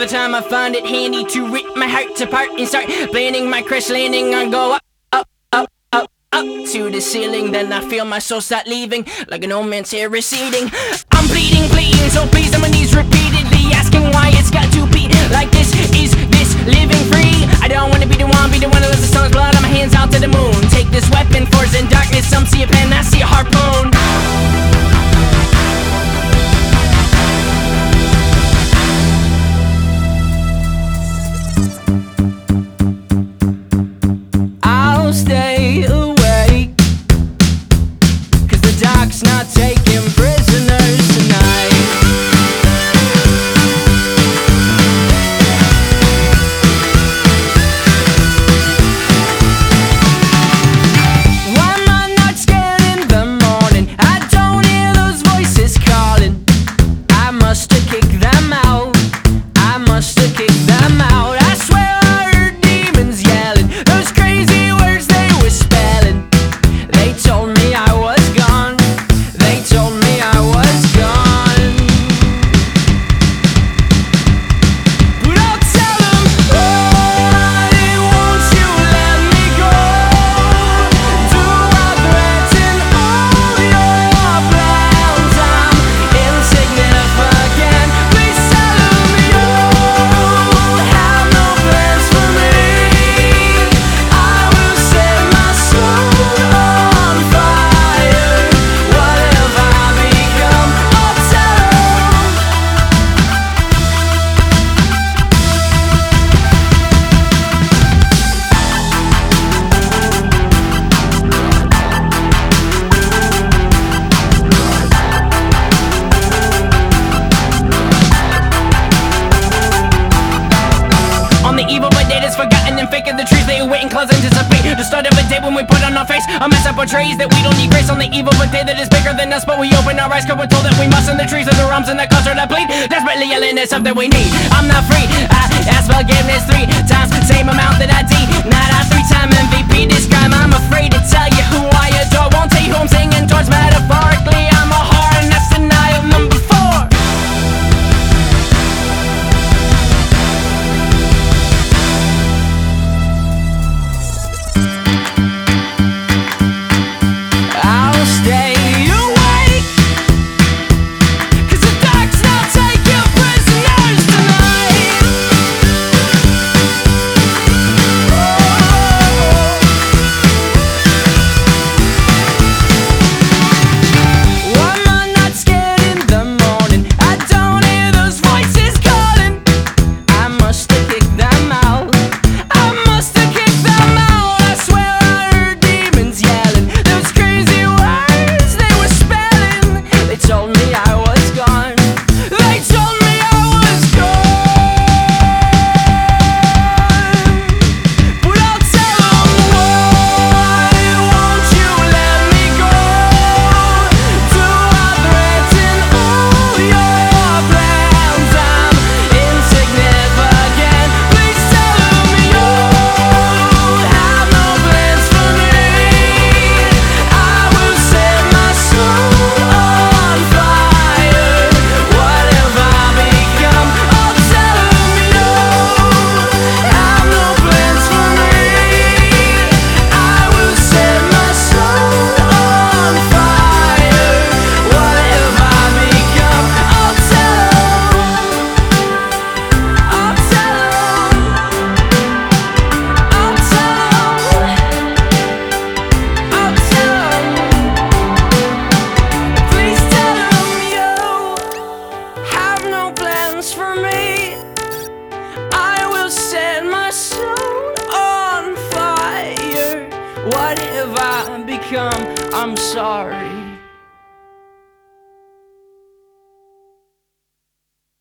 the time I find it handy to rip my heart apart and start planning my crash landing. I go up to the ceiling, then I feel my soul start leaving like an old man's hair receding. I'm bleeding, so please on my knees repeatedly, asking why it's got to be like this. Is this living free? I don't wanna be the one to let the sun's blood on my hands out to the moon. Take this weapon, force in darkness. Some see a pen, I see a harpoon. I'll stay awake, 'cause the dark's not taking prisoners tonight. Why am I not scared in the morning? I don't hear those voices calling. I must have kicked them out. I must have kicked them out. I swear I heard demons yelling those crazy words they were spelling. They told me I was gone. They told me I was gone. But I'll tell them, why won't you let me go? Do I threaten all your plans? I'm insignificant. Please tell them you have no plans for me. I will set my soul on fire. What have I become? I'll tell them. On the eve of a day that's forgotten and fake, the trees they wait in clouds anticipate the start of a day when we put on our face a mess that portrays that we don't need grace. On the eve of a day that is bigger than us, but we open our eyes 'cause we're told that we must. And the trees are the rums and the culture that bleed, desperately yelling at something we need. I'm not free, I ask forgiveness 3 times, same amount that I not a 3-time MVP. This crime I'm afraid to tell you who I adore. Won't tell you who I'm singing towards metaphorically. I'm a whore and that's denial number 4. I'll stay awake, 'cause the dark's not taking prisoners tonight. Why am I not scared in the morning? I don't hear those voices calling. I must have kicked them out. I must have kicked them out. I swear I heard demons yelling those crazy words they were spelling. They told me I was gone. They told me I was gone. But I'll tell them, why won't you let me go? Do I threaten all your plans? I'm insignificant. Please tell them you have no plans for me. I will set my soul on fire. What have I become? I'll tell them you have no plans for me. I will set my soul on fire. What have I become? I'll tell them. I'll tell them. I'll tell them. I'll tell them. Please tell them you have no plans for me. I will set my soul on fire. What have I become? I'm sorry.